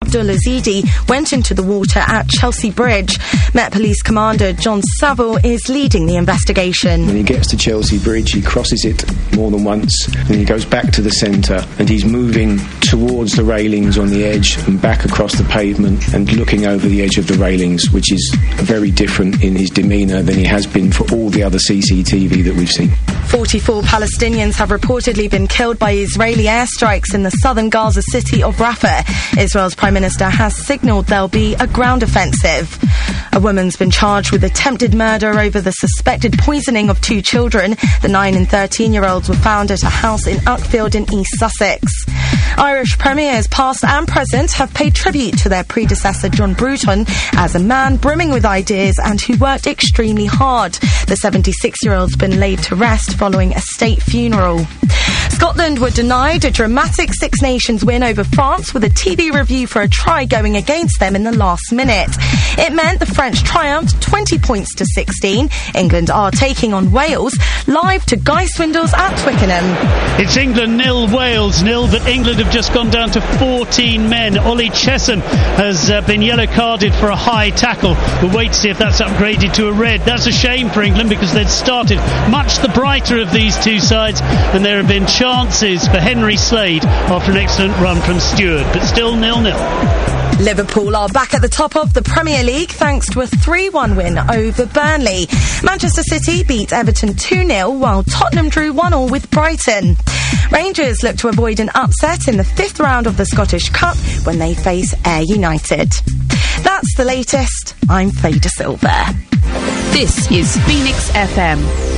Abdulaziz went into the water at Chelsea Bridge. Met Police Commander John Saville is leading the investigation. When he gets to Chelsea Bridge, he crosses it more than once, and he goes back to the centre, and he's moving towards the railings on the edge and back across the pavement and looking over the edge of the railings, which is very different in his demeanour than he has been for all the other CCTV that we've seen. 44 Palestinians have reportedly been killed by Israeli airstrikes in the southern Gaza city of Rafah. Israel's Prime Minister has signalled there'll be a ground offensive. A woman's been charged with attempted murder over the suspected poisoning of 2 children. The 9 and 13-year-olds were found at a house in Uckfield in East Sussex. Irish premiers past and present have paid tribute to their predecessor John Bruton as a man brimming with ideas and who worked extremely hard. The 76-year-old's been laid to rest following a state funeral. Scotland were denied a dramatic Six Nations win over France with a TV review for a try going against them in the last minute. It meant the French triumphed 20 points to 16. England are taking on Wales live to Guy Swindells at Twickenham. It's England 0, Wales 0, but England have just gone down to 14 men. Ollie Chessum has been yellow carded for a high tackle. We'll wait to see if that's upgraded to a red. That's a shame for England because they'd started much the brighter of these two sides, and there have been chances for Henry Slade after an excellent run from Stewart, but still 0-0. Liverpool are back at the top of the Premier League thanks to a 3-1 win over Burnley. Manchester City beat Everton 2-0 while Tottenham drew 1-1 with Brighton. Rangers look to avoid an upset in the 5th round of the Scottish Cup when they face Ayr United. That's the latest. I'm Faye De Silva. This is Phoenix FM.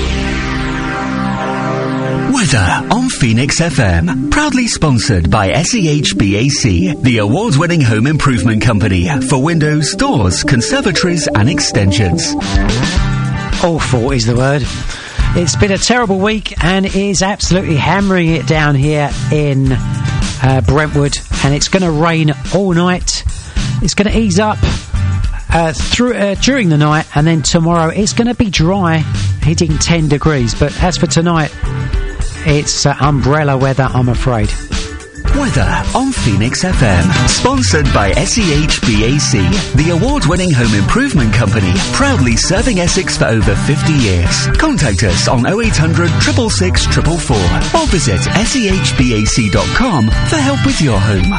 Weather on Phoenix FM. Proudly sponsored by SEHBAC, the award-winning home improvement company for windows, doors, conservatories and extensions. Awful is the word. It's been a terrible week and is absolutely hammering it down here in Brentwood, and it's going to rain all night. It's going to ease up during the night, and then tomorrow it's going to be dry, hitting 10 degrees. But as for tonight, it's umbrella weather, I'm afraid. Weather on Phoenix FM. Sponsored by SEHBAC, the award-winning home improvement company, proudly serving Essex for over 50 years. Contact us on 0800 666 444 or visit sehbac.com for help with your home.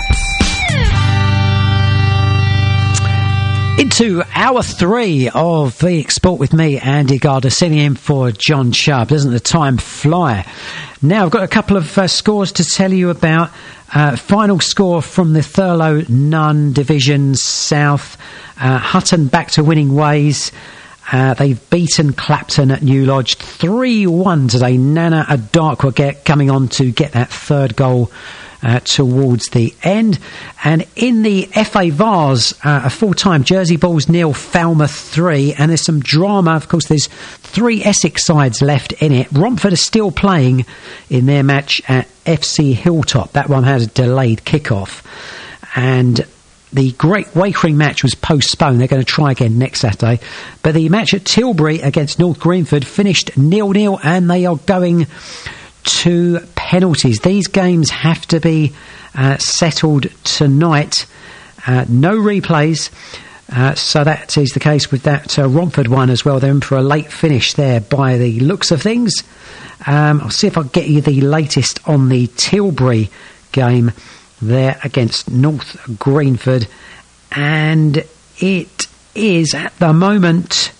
Into hour 3 of Phoenix Sport with me, Andy Gardner, sitting in for John Chubb. Doesn't the time fly? Now, I've got a couple of scores to tell you about. Final score from the Thurlow Nunn Division South. Hutton back to winning ways. They've beaten Clapton at New Lodge 3-1 today. Nana Adarkwa coming on to get that third goal towards the end. And in the FA Vars, a full-time, Jersey Bulls 0, Falmouth 3, and there's some drama. Of course, there's 3 Essex sides left in it. Romford are still playing in their match at FC Hilltop. That one had a delayed kickoff, and the Great Wakering match was postponed. They're going to try again next Saturday. But the match at Tilbury against North Greenford finished 0-0, and they are going to penalties. These games have to be settled tonight. No replays. So that is the case with that Romford one as well. They're in for a late finish there by the looks of things. I'll see if I can get you the latest on the Tilbury game there against North Greenford. And it is at the moment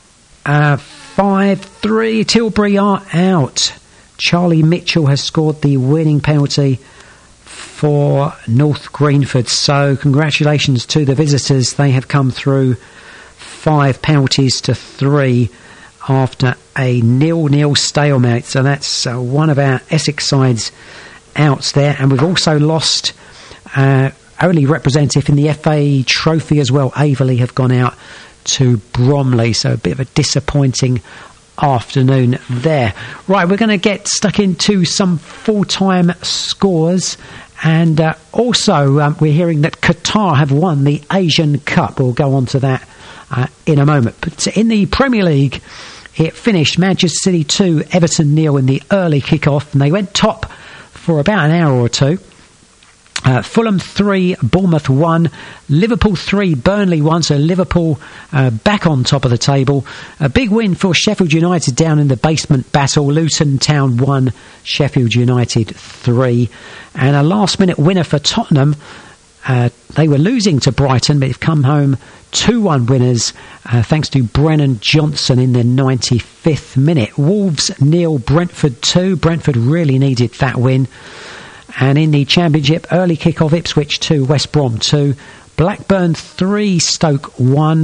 5-3. Tilbury are out. Charlie Mitchell has scored the winning penalty for North Greenford. So congratulations to the visitors. They have come through 5 penalties to 3 after a 0-0 stalemate. So that's one of our Essex sides outs there. And we've also lost only representative in the FA Trophy as well. Averley have gone out to Bromley. So a bit of a disappointing afternoon there. Right, we're going to get stuck into some full-time scores, and also we're hearing that Qatar have won the Asian Cup. We'll go on to that in a moment. But in the Premier League, it finished Manchester City 2, Everton 0 in the early kick-off, and they went top for about an hour or two. Fulham 3, Bournemouth 1, Liverpool 3, Burnley 1, so Liverpool back on top of the table. A big win for Sheffield United down in the basement battle. Luton Town 1, Sheffield United 3. And a last-minute winner for Tottenham. They were losing to Brighton, but they've come home 2-1 winners thanks to Brennan Johnson in the 95th minute. Wolves 0, Brentford 2. Brentford really needed that win. And in the Championship, early kick-off, Ipswich 2, West Brom 2. Blackburn 3, Stoke 1.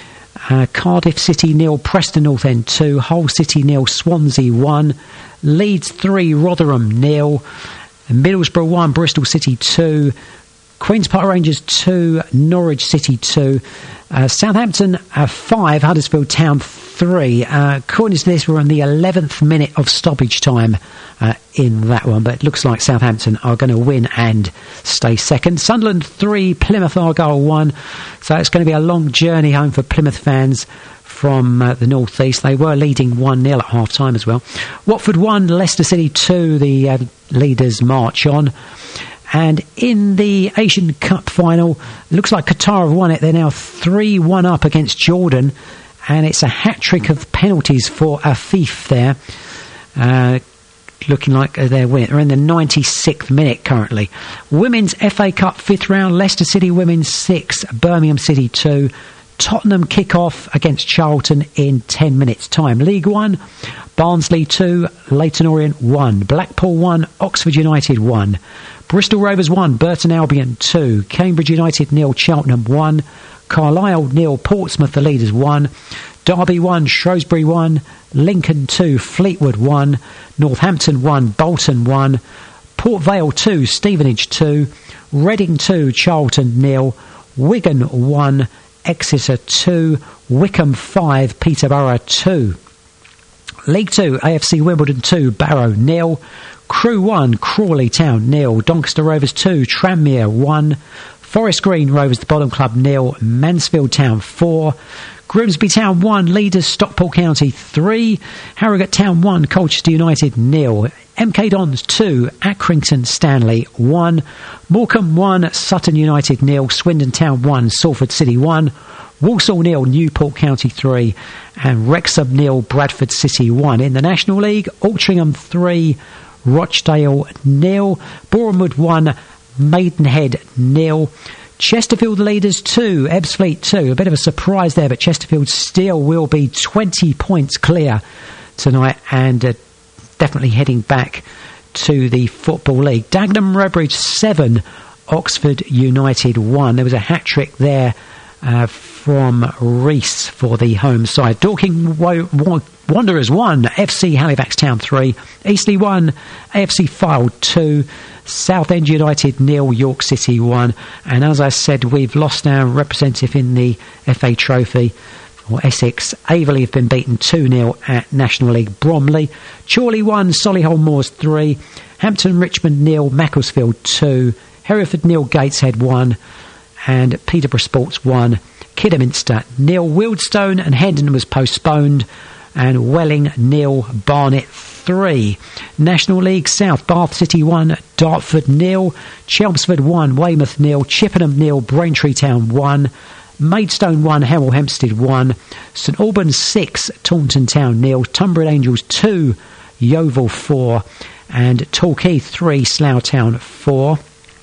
Cardiff City 0, Preston North End 2. Hull City 0, Swansea 1. Leeds 3, Rotherham 0. Middlesbrough 1, Bristol City 2. Queen's Park Rangers 2, Norwich City 2. Southampton 5, Huddersfield Town 3. According to this, we're on the 11th minute of stoppage time in that one, but it looks like Southampton are going to win and stay second. Sunderland 3, Plymouth Argyle 1. So it's going to be a long journey home for Plymouth fans from the North East. They were leading 1-0 at half-time as well. Watford 1, Leicester City 2. The leaders march on. And in the Asian Cup final, it looks like Qatar have won it. They're now 3-1 up against Jordan. And it's a hat-trick of penalties for Afif there. Looking like they're winning. They're in the 96th minute currently. Women's FA Cup 5th round. Leicester City Women's 6. Birmingham City 2. Tottenham kick-off against Charlton in 10 minutes' time. League 1. Barnsley 2. Leyton Orient 1. Blackpool 1. Oxford United 1. Bristol Rovers 1, Burton Albion 2, Cambridge United 0, Cheltenham 1, Carlisle 0, Portsmouth the leaders 1, Derby 1, Shrewsbury 1, Lincoln 2, Fleetwood 1, Northampton 1, Bolton 1, Port Vale 2, Stevenage 2, Reading 2, Charlton 0, Wigan 1, Exeter 2, Wickham 5, Peterborough 2. League 2, AFC Wimbledon 2, Barrow 0, Crewe 1, Crawley Town 0, Doncaster Rovers 2, Tranmere 1, Forest Green Rovers the bottom club 0, Mansfield Town 4, Grimsby Town 1, Leaders Stockport County 3, Harrogate Town 1, Colchester United 0, MK Dons 2, Accrington Stanley 1, Morecambe 1, Sutton United 0, Swindon Town 1, Salford City 1, Walsall 0, Newport County 3, and Wrexham 0, Bradford City 1. In the National League, Altrincham 3, Rochdale 0, Bournemouth 1, Maidenhead 0, Chesterfield leaders 2, Ebbsfleet 2. A bit of a surprise there, but Chesterfield still will be 20 points clear tonight and definitely heading back to the Football League. Dagenham Redbridge 7, Oxford United 1. There was a hat-trick there from Reese for the home side. Dorking Wanderers 1, FC Halifax Town 3, Eastleigh 1, AFC Fylde 2, Southend United 0, York City 1. And as I said, we've lost our representative in the FA Trophy, or Essex. Averley have been beaten 2-0 at National League. Bromley, Chorley 1, Solihull Moors 3, Hampton Richmond 0, Macclesfield 2, Hereford 0, Gateshead 1, and Peterborough Sports 1, Kidderminster 0, Wealdstone and Hendon was postponed, and Welling 0, Barnet 3. National League South, Bath City 1, Dartford 0, Chelmsford 1, Weymouth 0, Chippenham 0, Braintree Town 1, Maidstone 1, Hemel Hempstead 1, St Albans 6, Taunton Town 0, Tunbridge Angels 2, Yeovil 4, and Torquay 3, Slough Town 4.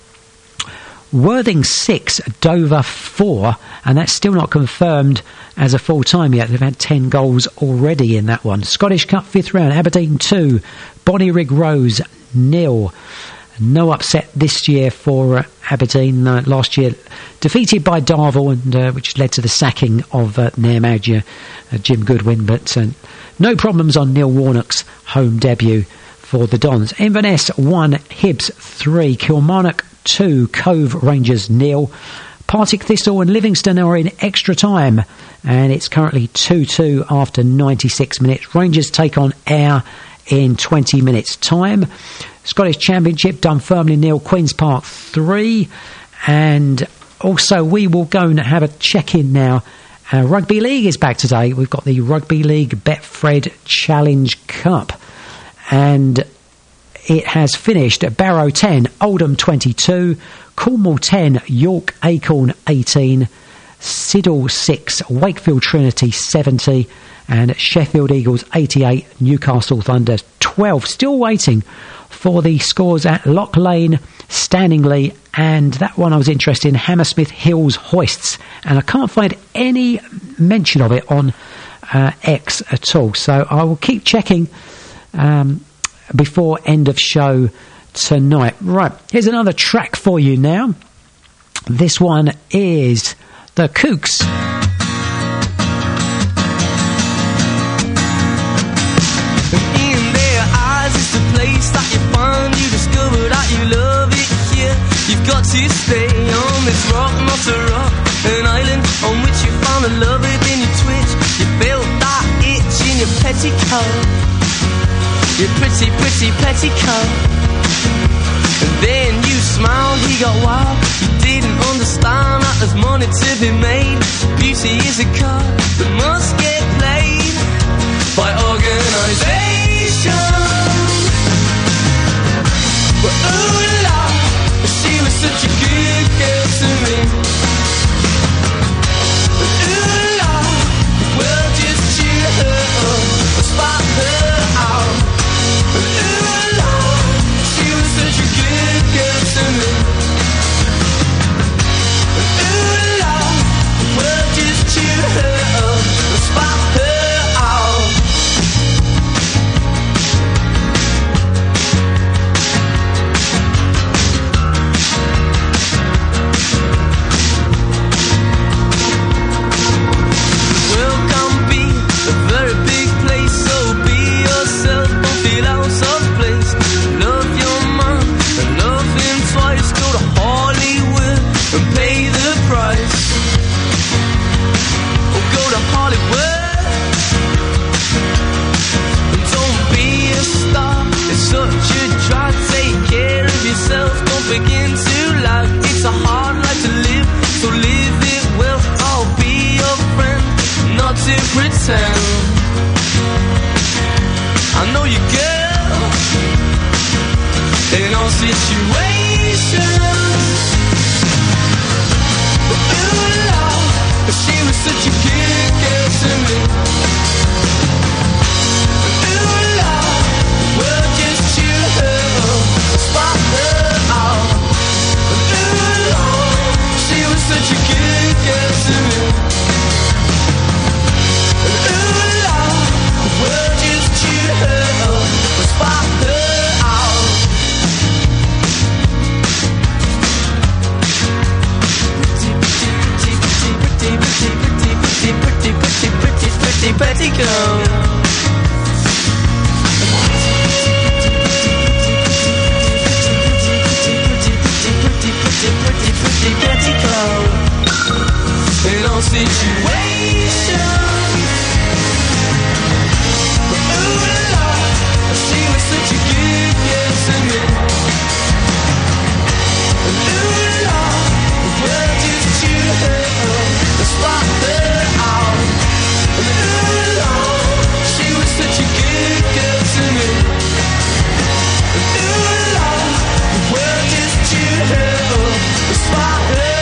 Worthing 6, Dover 4, and that's still not confirmed as a full-time yet. They've had 10 goals already in that one. Scottish Cup 5th round, Aberdeen 2, Bonnyrigg Rose 0. No upset this year for Aberdeen. Last year defeated by Darvel, and which led to the sacking of their manager, Jim Goodwin, but no problems on Neil Warnock's home debut for the Dons. Inverness 1, Hibs 3, Kilmarnock 2, Cove Rangers 0. Partick Thistle and Livingston are in extra time, and it's currently 2-2 after 96 minutes. Rangers take on Ayr in 20 minutes' time. Scottish Championship, Dunfermline 0, Queen's Park 3. And also we will go and have a check-in now. Rugby League is back today. We've got the Rugby League Betfred Challenge Cup. And it has finished. Barrow 10, Oldham 22, Cornwall 10, York Acorn 18, Siddle 6, Wakefield Trinity 70, and Sheffield Eagles 88, Newcastle Thunder 12. Still waiting for the scores at Lock Lane, Standingley, and that one I was interested in, Hammersmith Hills Hoists, and I can't find any mention of it on X at all, so I will keep checking before end of show tonight. Right, here's another track for you now. This one is The Kooks. In their eyes, it's the place that you find. You discover that you love it here. You've got to stay on this rock, not a rock, an island on which you found a love within your twitch. You felt that itch in your petticoat, your pretty, pretty petticoat. And then you smiled, he got wild. You didn't understand that there's money to be made. Beauty is a card that must get played by organisation. But ooh la, she was such a good girl to me. But ooh la, well just cheer her up, spot her out. But ooh la, she was such a good girl to me. But ooh la, well just cheer her up, spot her out. Begin to laugh, it's a hard life to live, so live it well. I'll be your friend, not to pretend. I know you, girl, in all situations. But ooh la, she was such a good girl to me. But ooh la, well just cheer her up, spot her. Such a good girl to me. And ooh la, the world just cheer her up, spot her out. Pretty, pretty, pretty girl. Pretty petticoat in all situations. But ooh la, she was such a good girl to me. And ooh la, the world just cheer her up, spot her out. And ooh la, she was such a good girl to me. And ooh la, the world just cheer her up, spot her out.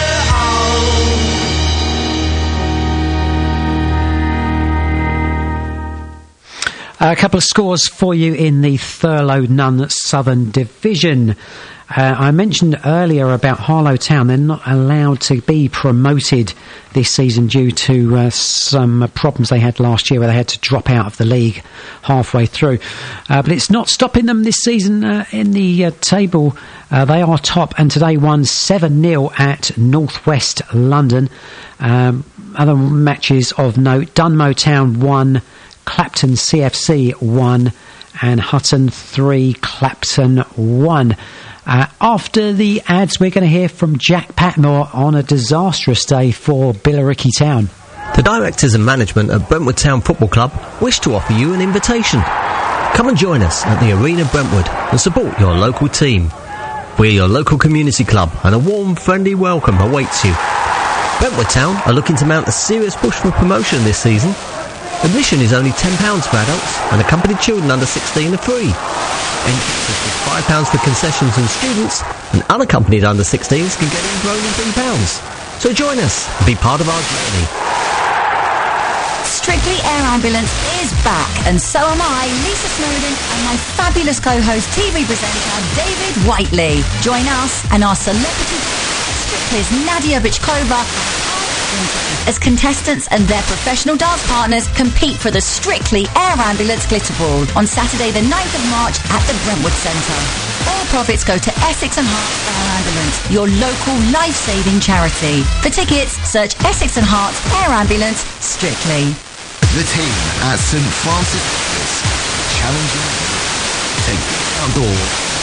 A couple of scores for you in the Thurlow Nunn Southern Division. I mentioned earlier about Harlow Town. They're not allowed to be promoted this season due to some problems they had last year where they had to drop out of the league halfway through. But it's not stopping them this season in the table. They are top and today won 7-0 at North West London. Other matches of note, Dunmow Town 1, Clapton CFC 1 and Hutton 3, Clapton 1. After the ads, we're going to hear from Jack Patmore on a disastrous day for Billericay Town. The directors and management at Brentwood Town Football Club wish to offer you an invitation. Come and join us at the Arena Brentwood and support your local team. We're your local community club and a warm, friendly welcome awaits you. Brentwood Town are looking to mount a serious push for promotion this season. Admission is only £10 for adults and accompanied children under 16 are free. Entrances with £5 for concessions and students, and unaccompanied under 16s can get in for only £3. So join us and be part of our journey. Strictly Air Ambulance is back, and so am I, Lisa Snowden, and my fabulous co-host, TV presenter, David Whiteley. Join us and our celebrity Strictly's Nadia Bichkova as contestants and their professional dance partners compete for the Strictly Air Ambulance Glitter Ball on Saturday the 9th of March at the Brentwood Centre. All profits go to Essex and Hearts Air Ambulance, your local life-saving charity. For tickets, search Essex and Hearts Air Ambulance Strictly. The team at St Francis challenging to get outdoor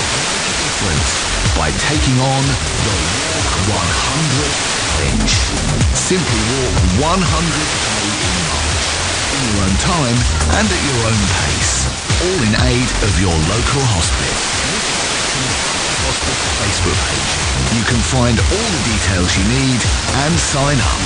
by taking on the Walk 100 Challenge. Simply walk 100 in your own time and at your own pace, all in aid of your local hospice. Hospice Facebook page. You can find all the details you need and sign up.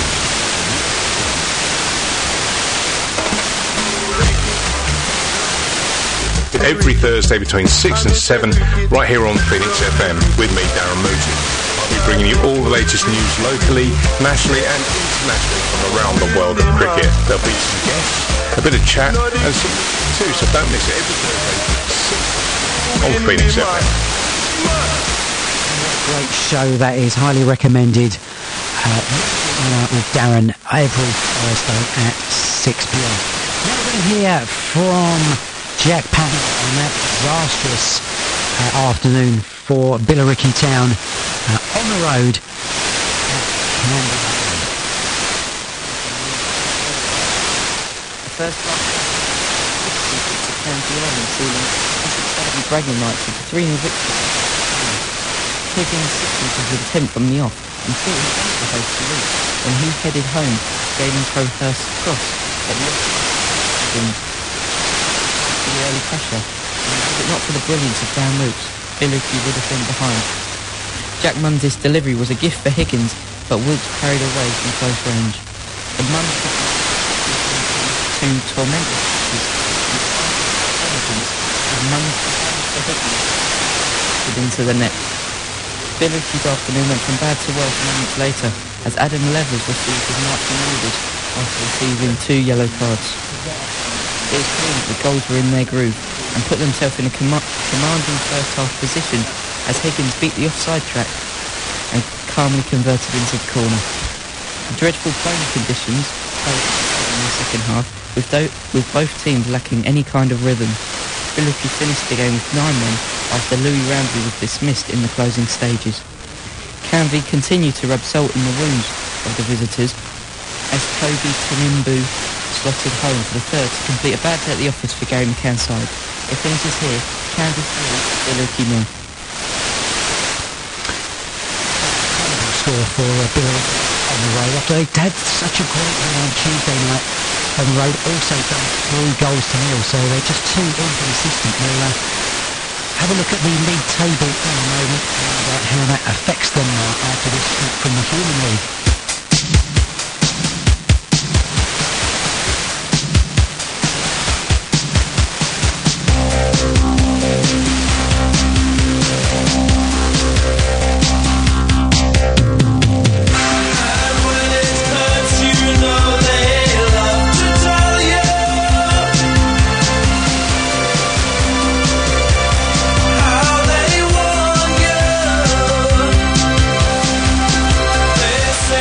Every Thursday between 6 and 7, right here on Phoenix FM, with me, Darren Moody. I'll be bringing you all the latest news locally, nationally and internationally from around the world of cricket. There'll be some guests, a bit of chat and some too, so don't miss it. Every Thursday on Phoenix FM. Great show that is, highly recommended. With Darren every Thursday at 6pm. Now we're going to hear from Jack Patton on that disastrous afternoon for Billericay Town on the road at Canberra. The first half of County Island sealing Derby bragging rights with 3-0 victory. Higgins' 60th was an attempt from the off and thought he was supposed to reach when he headed home, Galen Crowhurst's cross at the the early pressure, and was it not for the brilliance of Dan Roots, Billericay would have been behind. Jack Munn's delivery was a gift for Higgins, but Woods carried away from close range. The Munn to torment and Munn's for Higgins into the net. Billericay's afternoon went from bad to worse moments later, as Adam Levers received his marching orders after receiving 2 yellow cards. It was clear that the goals were in their groove and put themselves in a commanding first-half position as Higgins beat the offside track and calmly converted into the corner. The dreadful playing conditions played in the second half, with both teams lacking any kind of rhythm. Billericay finished the game with 9 men after Louis Ramsey was dismissed in the closing stages. Canvey continued to rub salt in the wounds of the visitors as Toby Tanimbu slotted home for the third to complete a bad day at the office for Gary McCann's side. It finishes here, Canvey 3, Billericay 0. Score for Billericay on the road after they'd had such a great win on Tuesday night on the road. Also done 3 goals to 0, so they're just too inconsistent. We'll have a look at the league table in a moment and how that affects them after this from the Human League. Say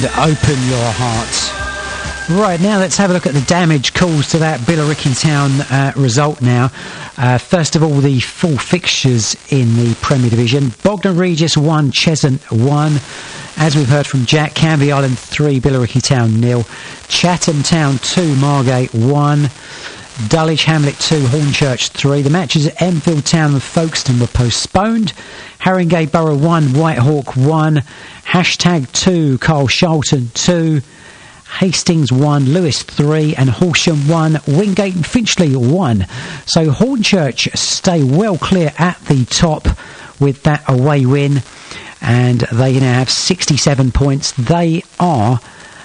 and open your heart. Right, now let's have a look at the damage caused to that Billericay Town result now. First of all, the full fixtures in the Premier Division. Bognor Regis 1, Cheshunt 1. As we've heard from Jack, Canvey Island 3, Billericay Town 0. Chatham Town 2, Margate 1. Dulwich Hamlet 2, Hornchurch 3. The matches at Enfield Town and Folkestone were postponed. Haringey Borough 1, Whitehawk 1. Hashtag 2, Carl Charlton 2. Hastings 1, Lewis 3, and Horsham 1, Wingate and Finchley 1. So Hornchurch stay well clear at the top with that away win, and they now have 67 points. They are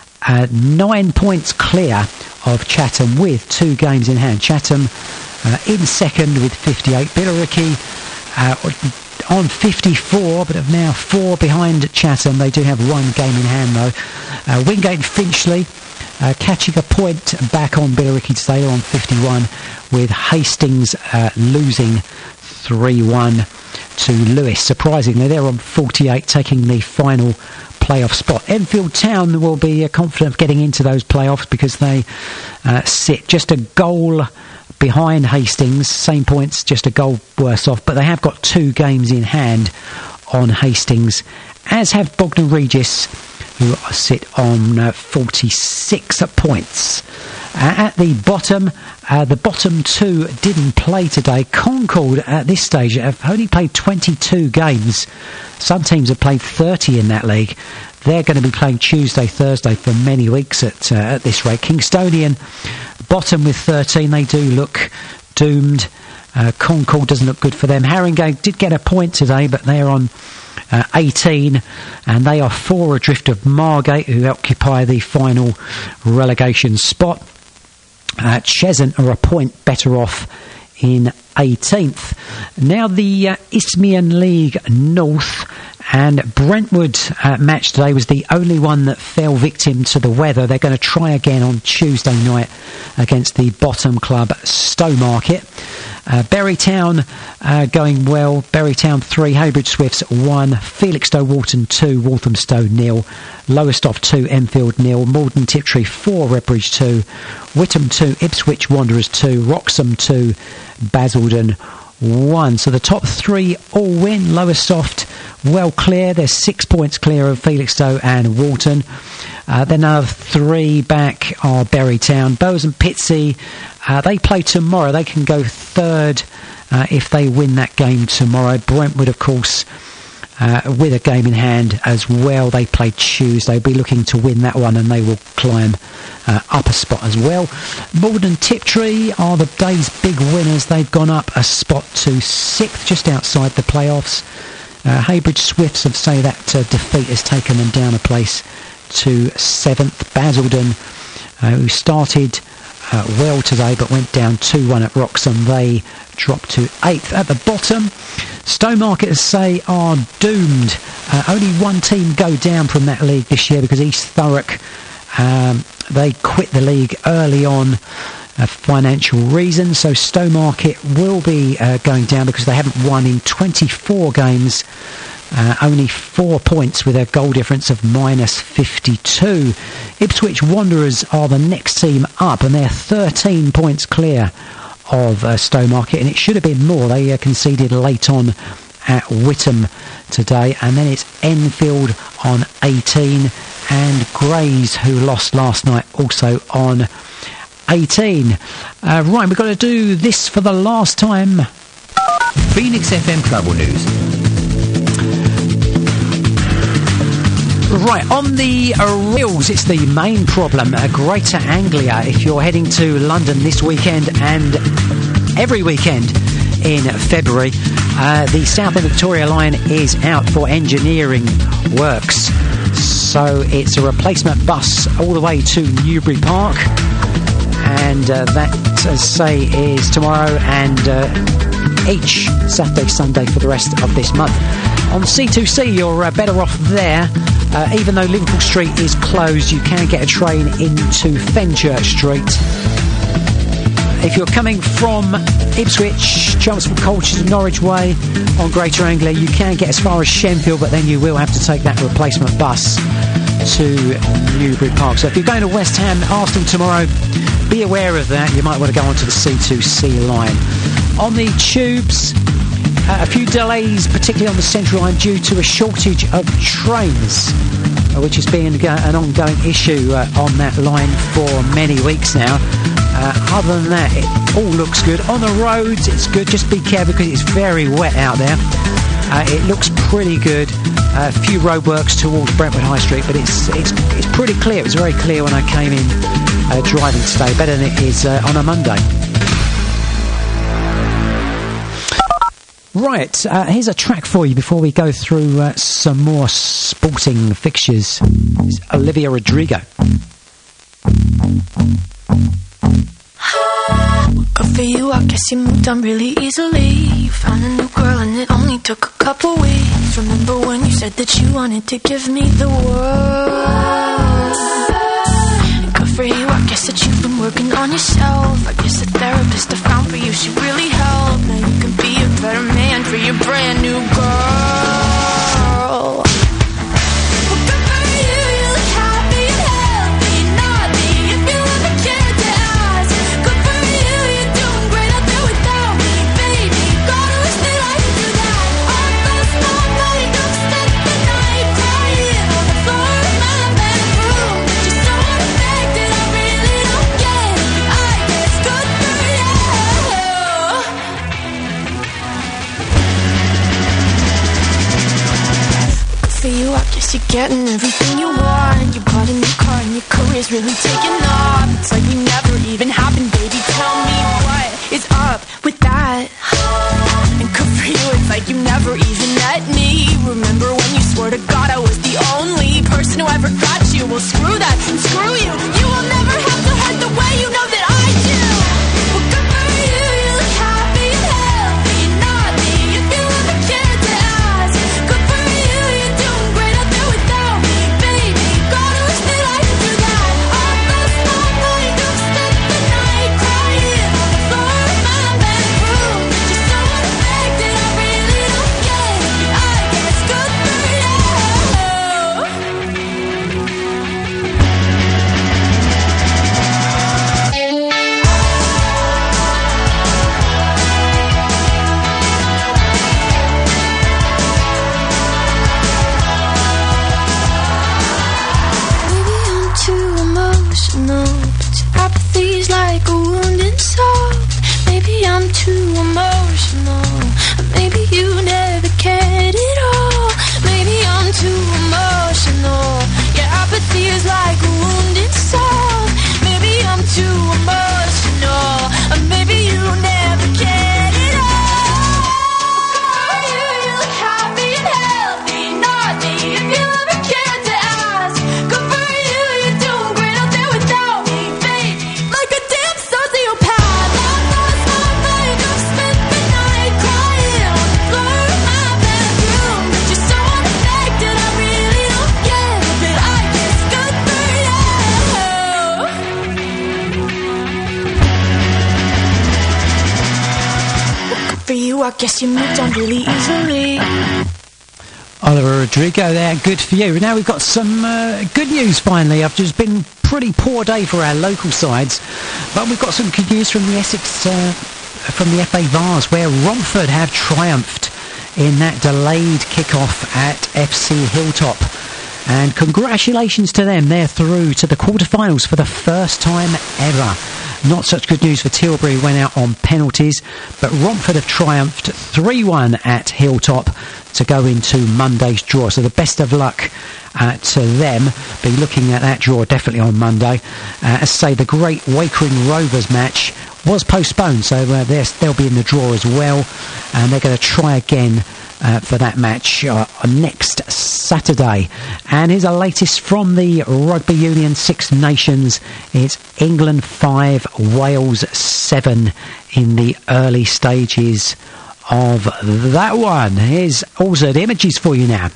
9 points clear of Chatham with 2 games in hand. Chatham in second with 58. Billericay on 54, but have now 4 behind Chatham. They do have 1 game in hand though. Wingate and Finchley catching a point back on Billericay today. They're on 51, with Hastings losing 3-1 to Lewis. Surprisingly, they're on 48, taking the final playoff spot. Enfield Town will be confident of getting into those playoffs because they sit just a goal behind Hastings, same points, just a goal worse off, but they have got 2 games in hand on Hastings, as have Bognor Regis, who sit on 46 points. At the bottom 2 didn't play today. Concord at this stage have only played 22 games. Some teams have played 30 in that league. They're going to be playing Tuesday, Thursday for many weeks at this rate. Kingstonian bottom with 13. They do look doomed. Concord doesn't look good for them. Haringey did get a point today, but they're on 18, and they are 4 adrift of Margate, who occupy the final relegation spot. Cheshunt are a point better off in 18th. Now the Isthmian League North, and Brentwood match today was the only one that fell victim to the weather. They're going to try again on Tuesday night against the bottom club Stowmarket. Berrytown going well. Berrytown 3, Heybridge Swifts 1, Felixstowe Walton 2, Walthamstow 0, Lowestoft 2, Enfield 0, Malden Tiptree 4, Redbridge 2, Whittam 2, Ipswich Wanderers 2, Wroxham 2, Basildon 1. So the top 3 all win. Lowestoft well clear. They're 6 points clear of Felixstowe and Walton. Then another 3 back are Berrytown. Bowes and Pitsea, they play tomorrow. They can go 3rd if they win that game tomorrow. Brentwood, of course, with a game in hand as well. They play Tuesday. They'll be looking to win that one, and they will climb up a spot as well. Malden Tiptree are the day's big winners. They've gone up a spot to 6th, just outside the playoffs. Heybridge Swifts have say that defeat has taken them down a place to 7th. Basildon, who started well today but went down 2-1 at Wroxham, they dropped to 8th. At the bottom, Stowmarket, as say, are doomed. Only one team go down from that league this year, because East Thurrock, they quit the league early on for financial reasons. So Stowmarket will be going down because they haven't won in 24 games. Only 4 points with a goal difference of minus 52. Ipswich Wanderers are the next team up, and they're 13 points clear of Stowmarket, and it should have been more. They conceded late on at Whittam today, and then it's Enfield on 18, and Grays, who lost last night, also on 18. Right, we've got to do this for the last time. Phoenix FM Travel News. Right, on the rails, it's the main problem. Greater Anglia, if you're heading to London this weekend and every weekend in February, the Southern Victoria line is out for engineering works. So it's a replacement bus all the way to Newbury Park, and that, as say, is tomorrow and each Saturday, Sunday for the rest of this month. On C2C, you're better off there. Even though Liverpool Street is closed, you can get a train into Fenchurch Street. If you're coming from Ipswich, Chelmsford, Colchester, Norwich Way on Greater Anglia, you can get as far as Shenfield, but then you will have to take that replacement bus to Newbury Park. So if you're going to West Ham Arsenal tomorrow, be aware of that. You might want to go onto the C2C line. On the tubes, a few delays, particularly on the Central Line, due to a shortage of trains, which has been an ongoing issue on that line for many weeks now. Other than that, it all looks good. On the roads, it's good. Just be careful because it's very wet out there. It looks pretty good. A few roadworks towards Brentwood High Street, but it's pretty clear. It was very clear when I came in driving today, better than it is on a Monday. Right, here's a track for you before we go through some more sporting fixtures. It's Olivia Rodrigo. Good for you, I guess you moved on really easily. You found a new girl and it only took a couple weeks. Remember when you said that you wanted to give me the world? Good for you, I guess that you've been working on yourself. I guess the therapist I found for you should really help. Now you can be a better man for your brand new girl. You're getting everything you want. You bought a new car and your career's really taking off. It's like we never even happened, baby. Tell me what is up with that. And good for you, it's like you never even met me. Remember when you swore to God I was the only person who ever got you? Well, screw that and screw you. You will never have to hurt the way you know that I do. Well, good for you, you look happy and healthy. Not me, if you ever cared to ask. Good for you, you're doing great. Apathy's like a wounded soul. Maybe I'm too emotional. Maybe you never cared at all. Maybe I'm too emotional. Yeah, apathy is like a wounded soul. Maybe I'm too emotional. Maybe you never cared at all. You look happy and healthy. Not me, if you ever cared to ask. Good for you, you're doing great out there without me. Like a damn sociopath. I lost my mind. I've spent the night crying on the floor of my bedroom. But you're so unaffected, I really don't get it. But I guess good for you. Good for you, I guess you moved on really easily. Oliver Rodrigo there, good for you. Now we've got some good news finally. I've just been pretty poor day for our local sides, but we've got some good news from the Essex, from the FA Vars, where Romford have triumphed in that delayed kick-off at FC Hilltop. And congratulations to them, they're through to the quarterfinals for the first time ever. Not such good news for Tilbury, who went out on penalties, but Romford have triumphed 3-1 at Hilltop to go into Monday's draw. So the best of luck to them. Be looking at that draw definitely on Monday. As I say, the Great Wakering Rovers match was postponed, so they'll be in the draw as well, and they're going to try again for that match next Saturday. And here's the latest from the Rugby Union Six Nations. It's England 5, Wales 7 in the early stages of that one. Here's also the images for you now.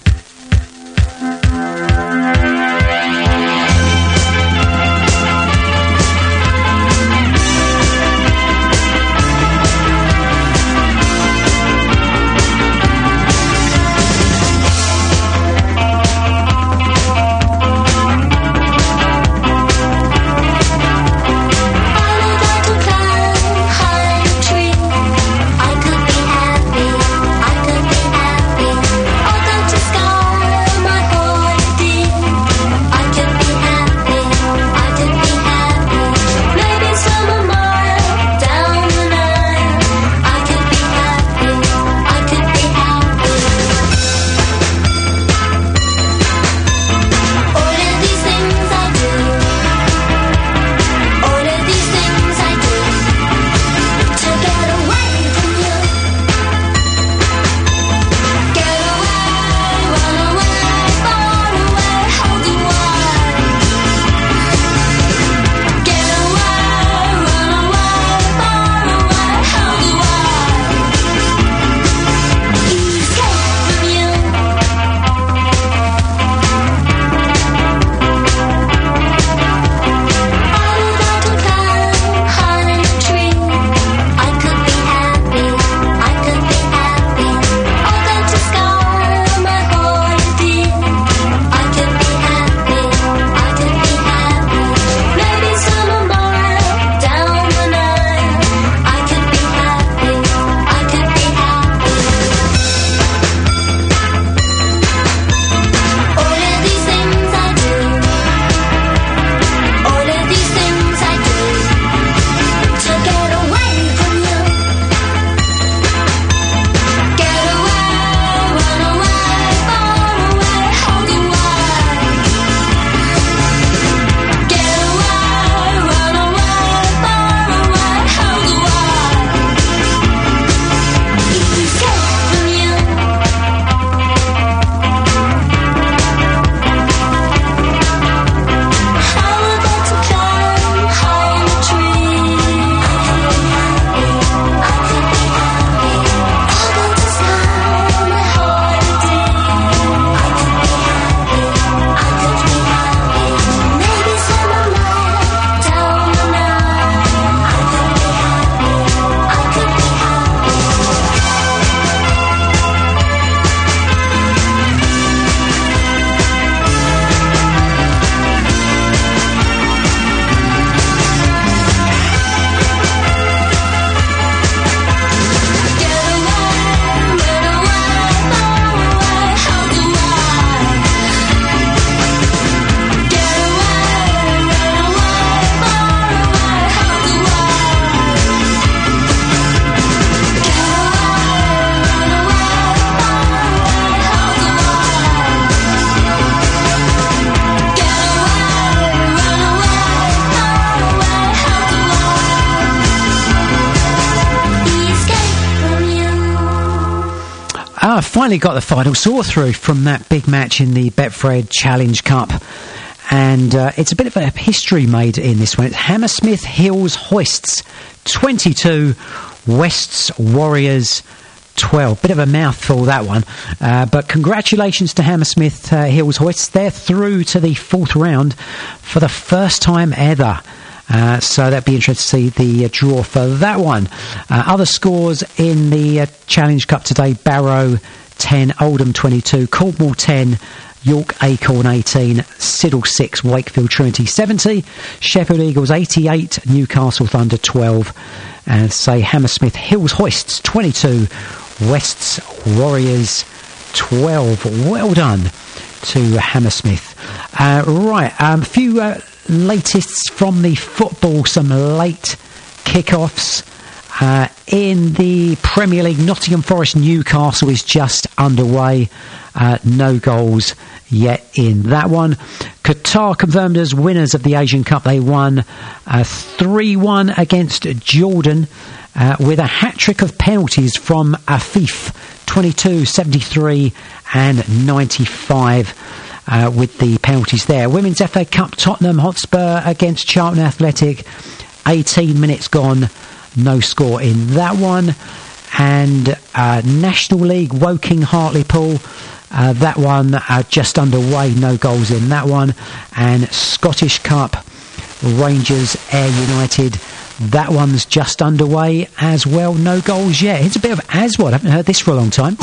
Finally got the final saw through from that big match in the Betfred Challenge Cup. And it's a bit of a history made in this one. It's Hammersmith Hills Hoists 22, Wests Warriors 12. Bit of a mouthful, that one. But congratulations to Hammersmith Hills Hoists. They're through to the fourth round for the first time ever. So that'd be interesting to see the draw for that one. Other scores in the Challenge Cup today: Barrow 10, Oldham 22, Cornwall 10, York Acorn 18, Siddle 6, Wakefield Trinity 70, Sheffield Eagles 88, Newcastle Thunder 12, and say Hammersmith Hills Hoists 22, Wests Warriors 12. Well done to Hammersmith. Right, a few latest from the football, some late kickoffs. In the Premier League, Nottingham Forest Newcastle is just underway. No goals yet in that one. Qatar confirmed as winners of the Asian Cup. They won 3-1 against Jordan with a hat-trick of penalties from Afif, 22, 73 and 95 with the penalties there. Women's FA Cup, Tottenham Hotspur against Charlton Athletic, 18 minutes gone, no score in that one. And National League, Woking Hartlepool, that one just underway, no goals in that one. And Scottish Cup, Rangers Ayr United, that one's just underway as well, no goals yet. It's a bit of Aswad, I haven't heard this for a long time.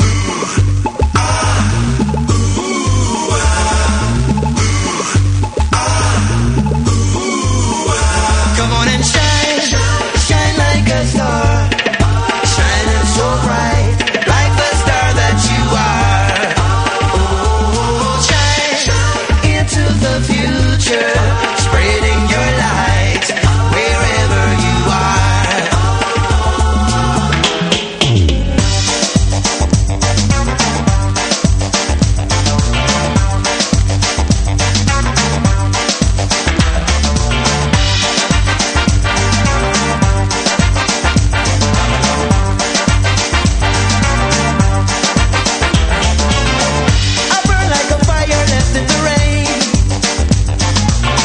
Come on and shine, shine like a star, shining so bright, like the star that you are. Oh, shine into the future, spreading your light wherever you are. I burn like a fire left in the rain.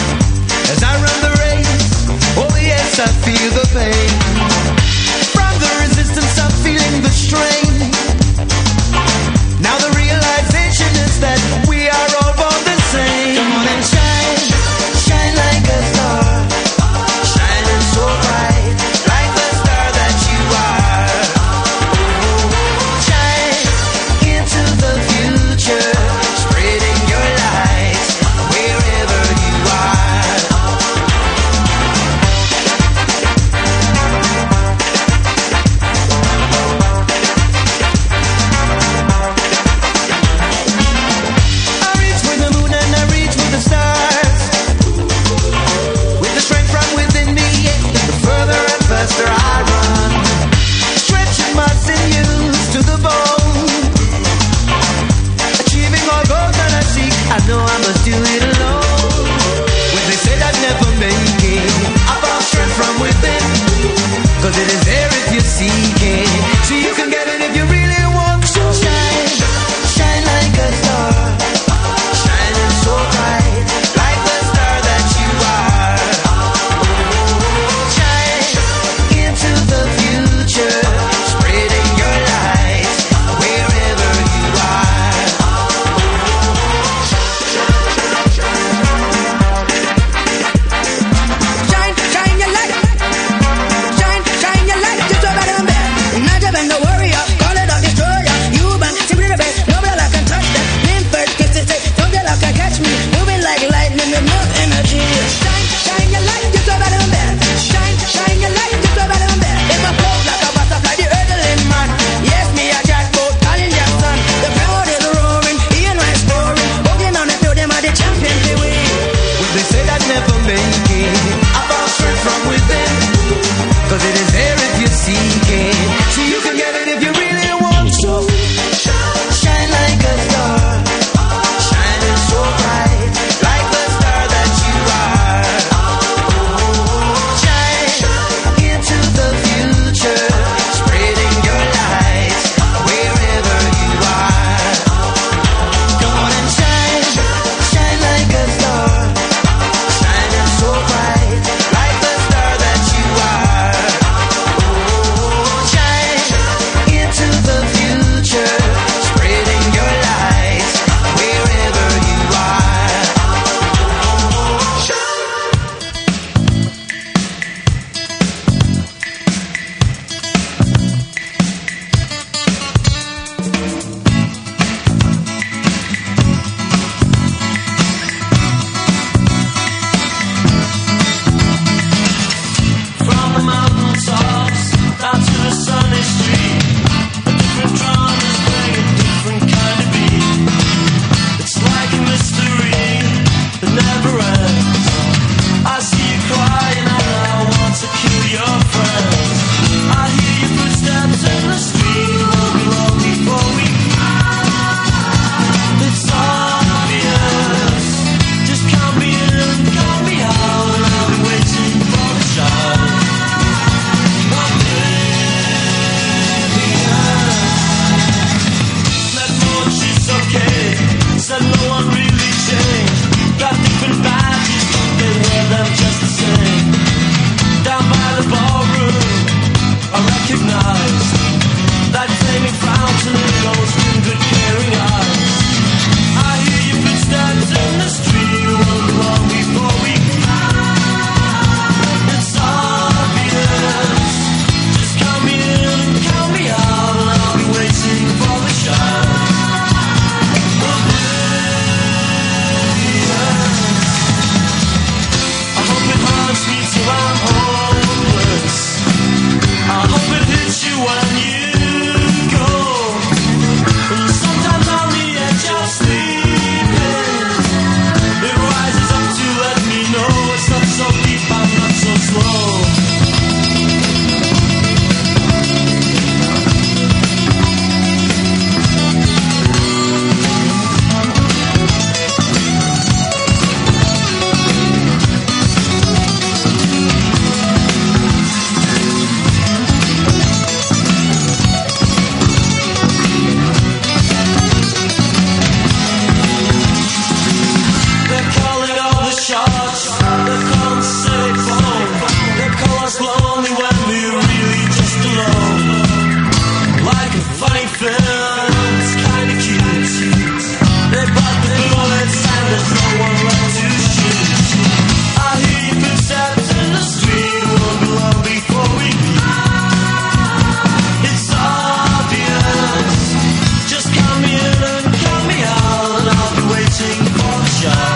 there's no one left to shoot. I hear your footsteps in the street, wonder long before we meet. It's obvious. Just come in and come me out, and I'll be waiting for the show.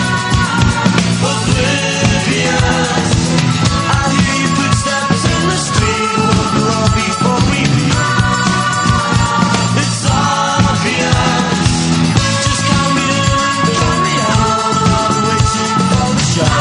Oblivious. I hear your footsteps in the street, wonder long before we meet. It's obvious. Just come in and come me out, and I'll be waiting for the show.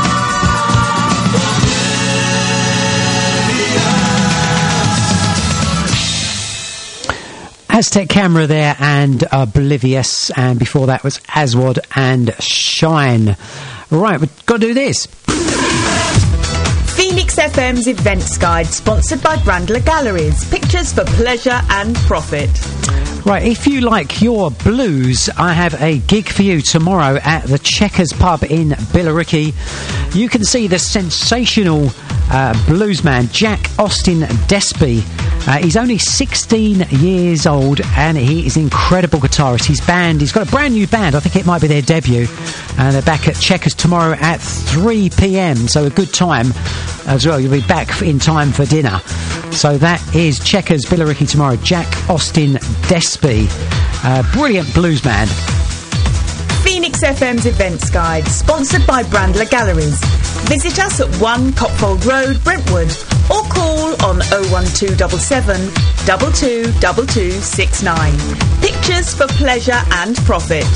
Aztec Camera there and Oblivious, and before that was Aswad and Shine. Right, we've got to do this. Phoenix FM's Events Guide, sponsored by Brandler Galleries. Pictures for pleasure and profit. Right, if you like your blues, I have a gig for you tomorrow at the Checkers pub in Billericay. You can see the sensational bluesman Jack Austin Despy. He's only 16 years old and he is an incredible guitarist. He's got a brand new band, I think it might be their debut, and they're back at Checkers tomorrow at 3 p.m, so a good time as well. You'll be back in time for dinner. So that is Checkers Billericay tomorrow. Jack Austin Despy, brilliant bluesman. Phoenix FM's Events Guide, sponsored by Brandler Galleries. Visit us at 1 Copfold Road, Brentwood, or call on 01277 222269. Pictures for pleasure and profit.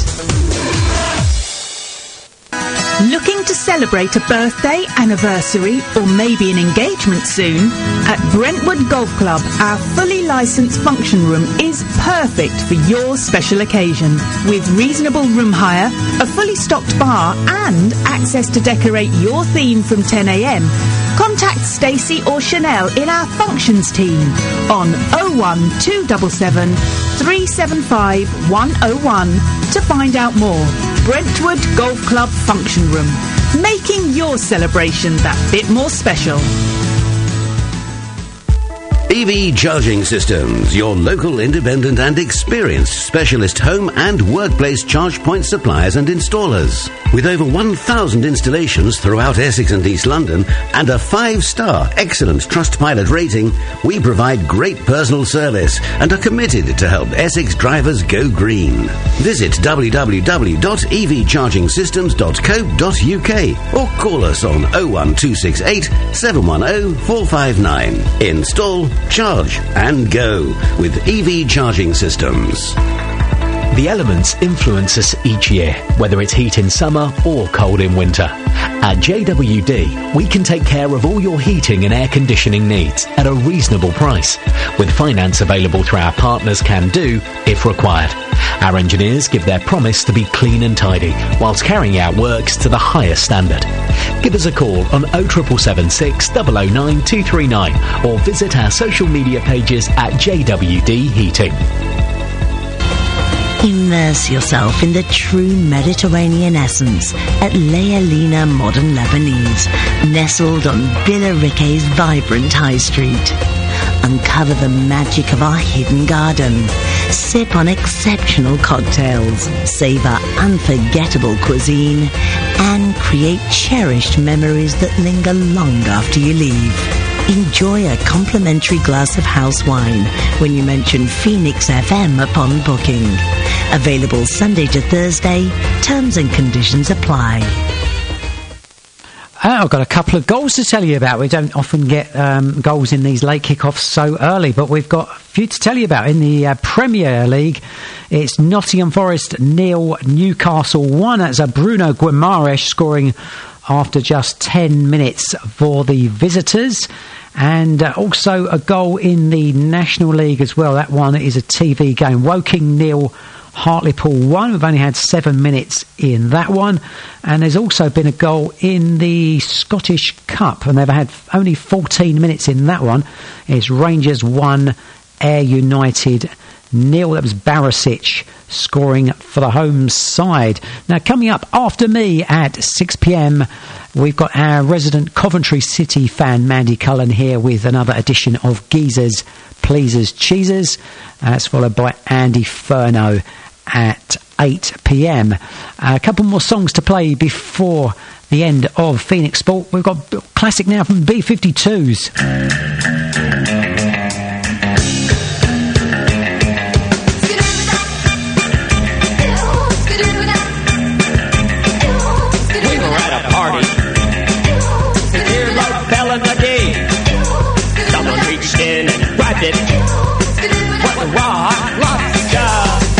Looking to celebrate a birthday, anniversary, or maybe an engagement soon? At Brentwood Golf Club, our fully licensed function room is perfect for your special occasion. With reasonable room hire, a fully stocked bar, and access to decorate your theme from 10 a.m, contact Stacey or Chanel in our functions team on 01277 375 101 to find out more. Brentwood Golf Club Function Room, making your celebration that bit more special. EV Charging Systems, your local independent and experienced specialist home and workplace charge point suppliers and installers. With over 1,000 installations throughout Essex and East London and a 5-star excellent Trustpilot rating, we provide great personal service and are committed to help Essex drivers go green. Visit www.evchargingsystems.co.uk or call us on 01268 710 459. Install, charge and go with EV Charging Systems. The elements influence us each year, whether it's heat in summer or cold in winter. At JWD, we can take care of all your heating and air conditioning needs at a reasonable price, with finance available through our partners Can Do if required. Our engineers give their promise to be clean and tidy, whilst carrying out works to the highest standard. Give us a call on 07776 009 239 or visit our social media pages at JWD Heating. Immerse yourself in the true Mediterranean essence at Lealina Modern Lebanese, nestled on Billericay's vibrant high street. Uncover the magic of our hidden garden. Sip on exceptional cocktails, savor unforgettable cuisine, and create cherished memories that linger long after you leave. Enjoy a complimentary glass of house wine when you mention Phoenix FM upon booking. Available Sunday to Thursday. Terms and conditions apply. I've got a couple of goals to tell you about. We don't often get goals in these late kickoffs so early, but we've got a few to tell you about. In the Premier League, it's Nottingham Forest 0, Newcastle 1. That's a Bruno Guimaraes scoring after just 10 minutes for the visitors. And also a goal in the National League as well. That one is a TV game. Woking 0, Hartlepool 1. We've only had 7 minutes in that one. And there's also been a goal in the Scottish Cup, and they've had only 14 minutes in that one. It's Rangers 1, Ayr United 0. That was Barisic scoring for the home side. Now, coming up after me at 6 p.m, we've got our resident Coventry City fan, Mandy Cullen, here with another edition of Geezers, Pleasers, Cheesers. That's followed by Andy Furno at 8 p.m. A couple more songs to play before the end of Phoenix Sport. We've got a classic now from B-52s. Someone reached in and grabbed it. What a rock lobster!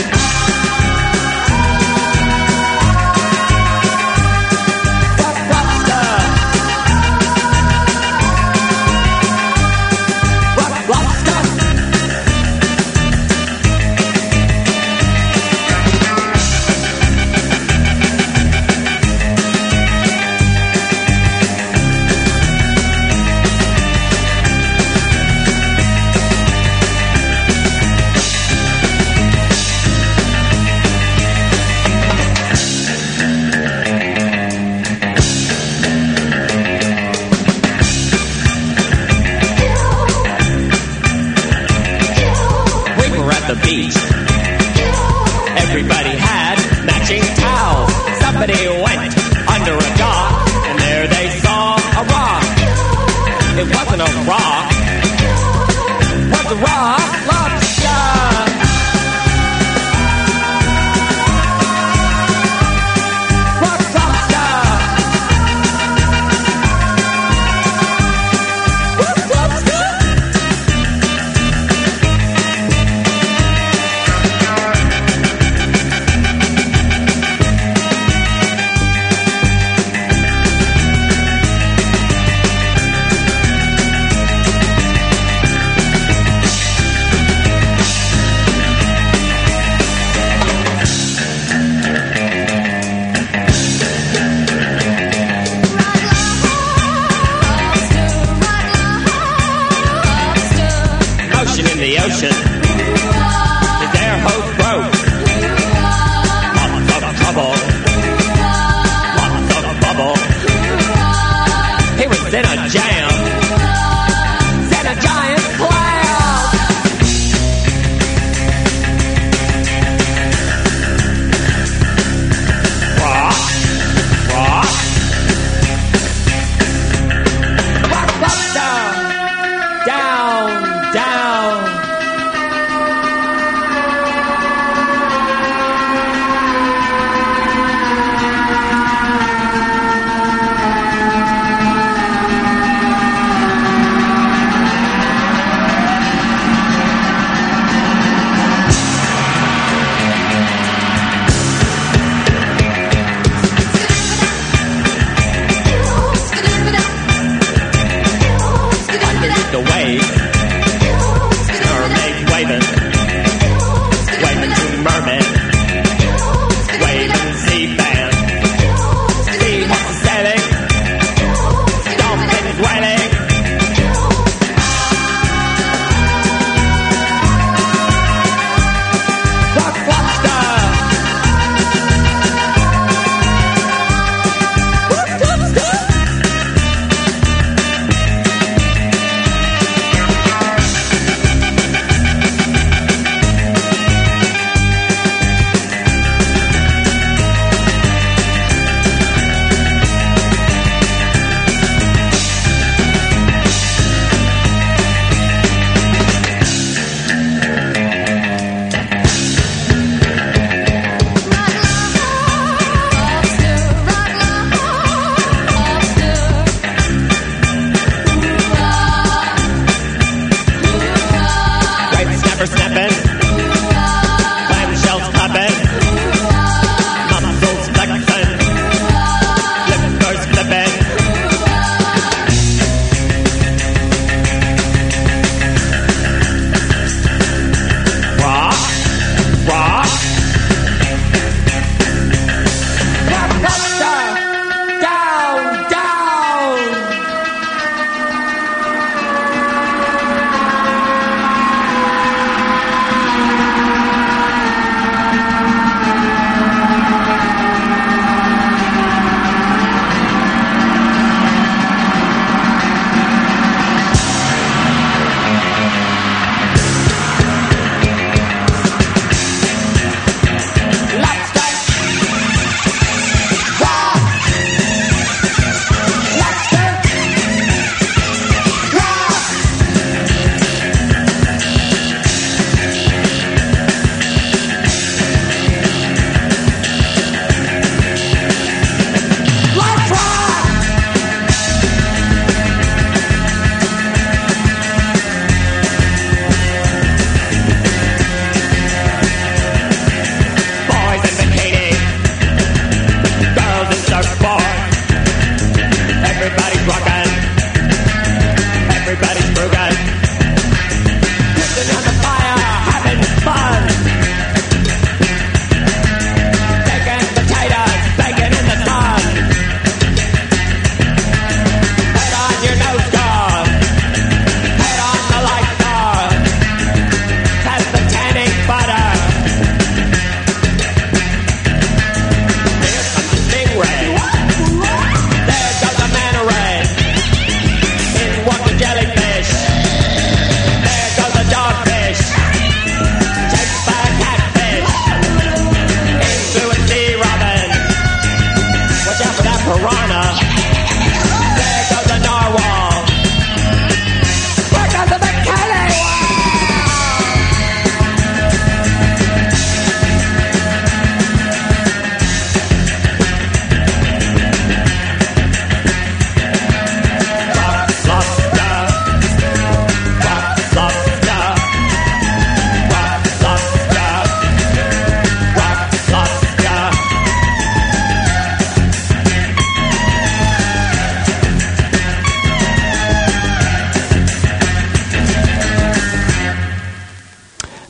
Rock lobster! The beach. Everybody had matching towels. Somebody went under a dock, and there they saw a rock. It wasn't a rock. It was a rock lobster. Rock lobster. Rock lobster.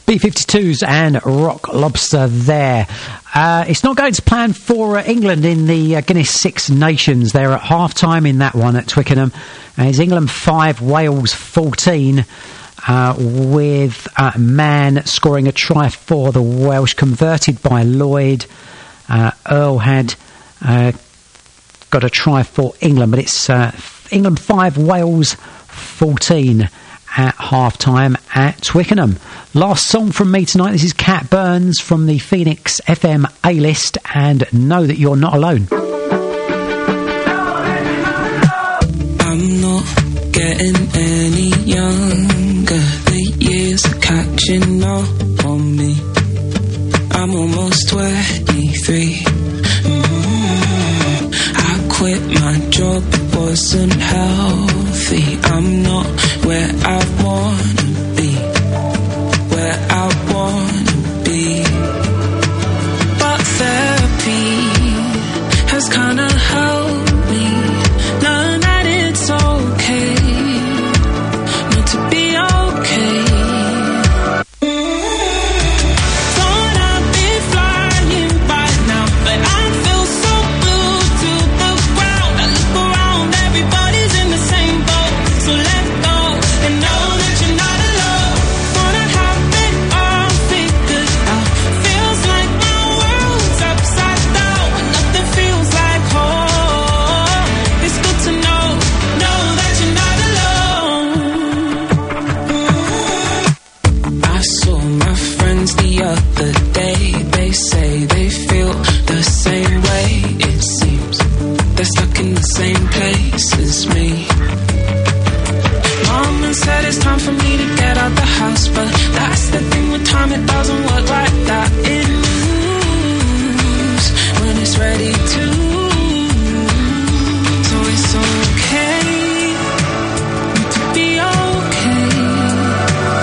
B-52s and Rock Lobster there. It's not going to plan for England in the Guinness Six Nations. They're at half-time in that one at Twickenham. It's England 5, Wales 14, with Mann scoring a try for the Welsh, converted by Lloyd. Earl had got a try for England, but it's England 5, Wales 14 at half-time at Twickenham. Last song from me tonight. This is Cat Burns from the Phoenix FM A-list, and Know That You're Not Alone. I'm not getting any younger. The years are catching up on me. I'm almost 23. I quit my job, it wasn't healthy. I'm not where I wanna be, where I wanna be. But therapy has kinda helped me learn that it's okay not to be okay. But that's the thing with time, it doesn't work like that. It moves when it's ready to. So it's okay to be okay.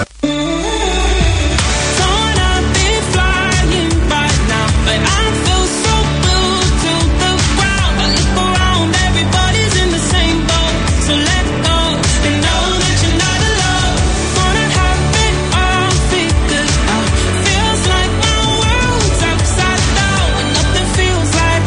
Thought I'd be flying by now, but I feel so glued to the ground. I look around, everybody's in the same boat. So let go and know that you're not alone. Wanna have it all figured out. Feels like my world's upside down and nothing feels like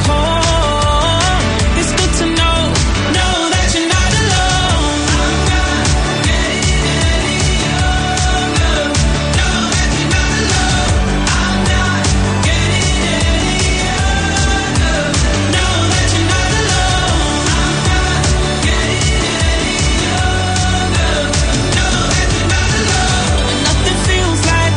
home. It's good to know that you're not alone. I'm not getting any younger. Know that you're not alone. I'm not getting any younger. Know that you're not alone. I'm not getting any younger. Know that you're not alone. When nothing feels like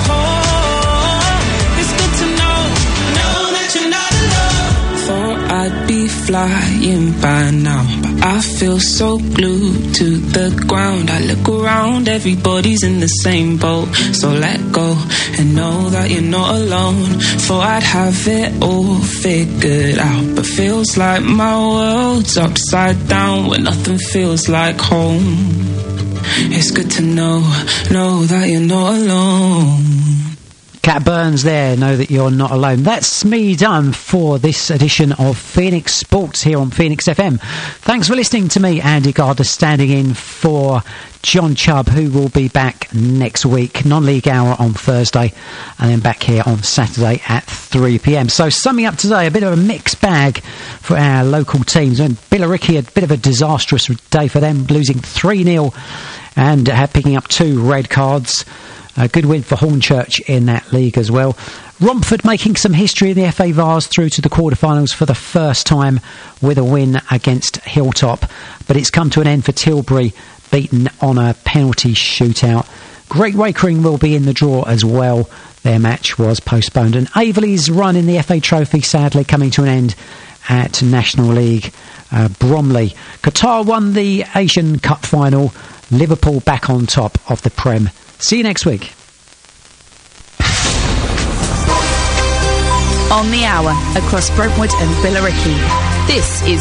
home, it's good to know that you're not alone. Thought I'd be flying by now, but I feel so glued to the ground. I look around, everybody's in the same boat. So let go and know that you're not alone. Thought I'd have it all figured out, but feels like my world's upside down when nothing feels like home. It's good to know that you're not alone. Cat Burns there, Know That You're Not Alone. That's me done for this edition of Phoenix Sports here on Phoenix FM. Thanks for listening to me, Andy Gardner, standing in for John Chubb, who will be back next week. Non-league hour on Thursday, and then back here on Saturday at 3 p.m. So summing up today, a bit of a mixed bag for our local teams. And Billericay, a bit of a disastrous day for them, losing 3-0 and picking up 2 red cards. A good win for Hornchurch in that league as well. Romford making some history in the FA Vars through to the quarterfinals for the first time with a win against Hilltop. But it's come to an end for Tilbury, beaten on a penalty shootout. Great Wakering will be in the draw as well. Their match was postponed. And Averley's run in the FA Trophy sadly coming to an end at National League Bromley. Qatar won the Asian Cup final. Liverpool back on top of the Prem. See you next week. On the hour, across Brentwood and Billericay, this is